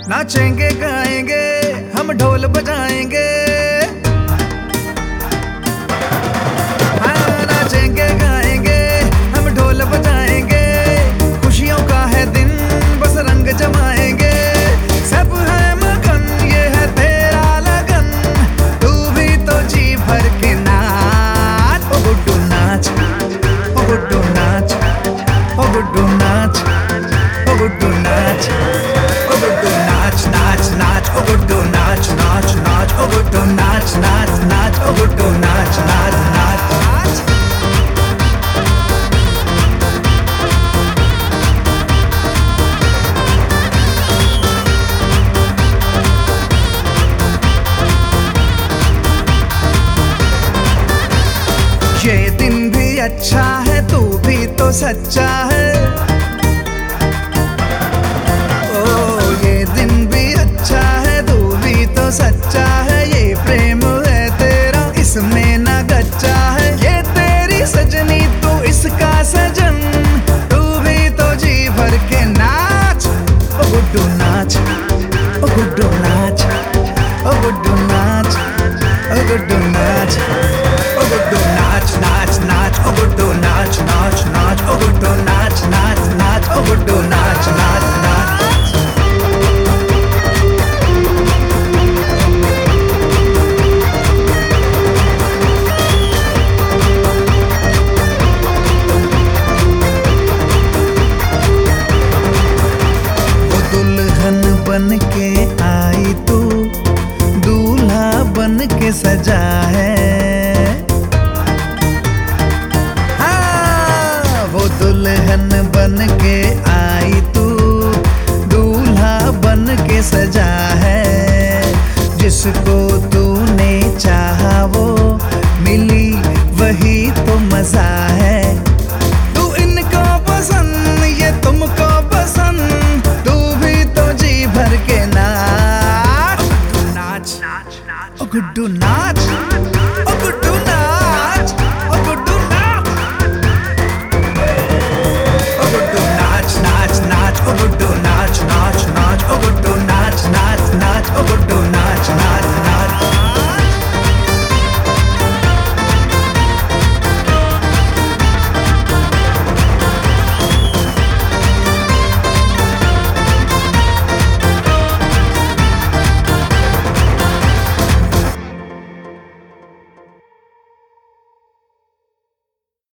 नाचेंगे गाएंगे हम ढोल बजाएंगे, हाँ नाचेंगे गाएंगे हम ढोल बजाएंगे। खुशियों का है दिन बस रंग जमाएंगे, सब है मगन ये है तेरा लगन। तू भी तो जी भर के नाच ओ गुड्डू नाच, ओ गुड्डू नाच, ओ गुड्डू नाच, ओ गुड्डू नाच, ओ गुड्डू नाच नाच नाच, ओ गुड्डू नाच नाच नाच, ओ गुड्डू नाच नाच नाच, ओ गुड्डू नाच नाच नाच। ये दिन भी अच्छा है तू भी तो सच्चा है, ओ ये दिन भी अच्छा है तू भी तो सच्चा है। ये प्रेम है तेरा इसमें ना कच्चा है, ये तेरी सजनी तू इसका सजन। तू भी तो जी भर के नाच ओ गुड्डू नाच, ओ गुड्डू नाच, ओ गुड्डू नाच, ओ गुड्डू नाच, ओ गुड्डू नाच नाच नाच, ओ गुड्डू नाच नाच नाच, ओ गुड्डू नाच नाच नाच, ओ गुड्डू नाच नाच नाच। वो दुल्हन बन के आई तू दूल्हा बन के सजा है, दुल्हन बन के आई तू दूल्हा बन के सजा है। जिसको तूने चाहा वो मिली वही तो मजा है। तू इनको पसंद ये तुमको पसंद, तू भी तो जी भर के नाच नाच, ओ गुड्डू नाच।